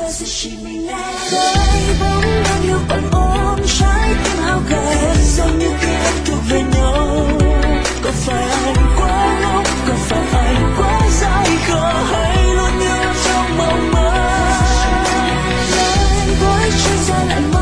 và giờ chỉ mình em với bóng đang yêu còn ôm trái tim hao gầy dường như ký ức thuộc về nhau. Có phải anh quá ngốc, có phải anh quá dại khờ hay luôn như trong mộng mơ. Với chân ra lại